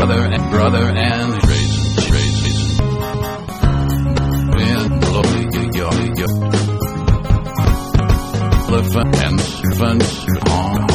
brother and Trace. And blow, elephant and servants on.